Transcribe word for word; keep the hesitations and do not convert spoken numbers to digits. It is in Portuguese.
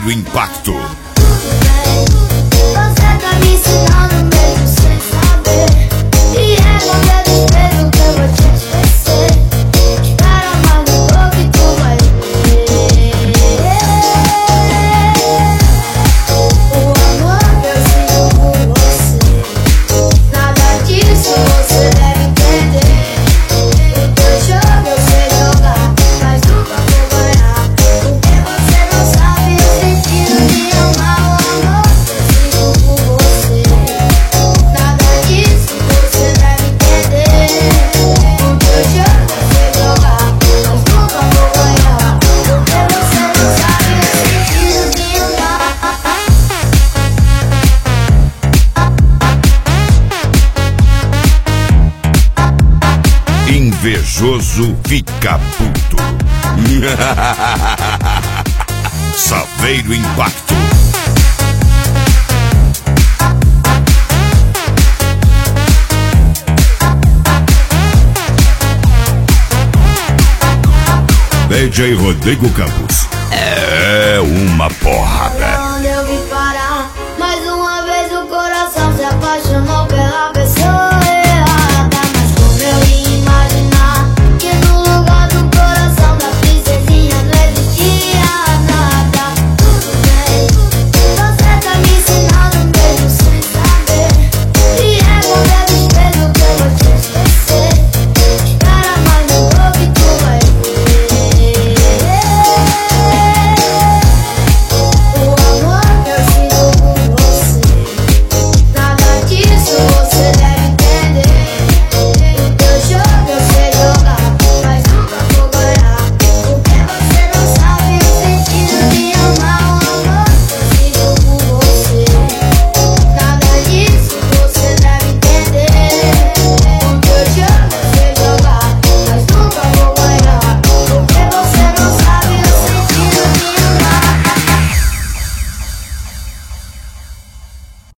Saveiro Impacto. Você tá me ensinando mesmo sem saber. E é bom ter desprezo que eu vou te esquecer. Espera mais um pouco e tu vai ver. O amor que eu sinto por você, nada disso você deve entender. O teu jogo eu sei jogar, mas nunca vou ganhar, porque você não sabe o sentido de amar. O amor que eu sinto por você, nada disso você deve entender. O teu jogo eu sei jogar, mas nunca vou ganhar, porque você não sabe o sentido de amar. Invejoso fica puto. Saveiro Impacto. D J Rodrigo Campos é uma porrada. Olha onde eu vim parar.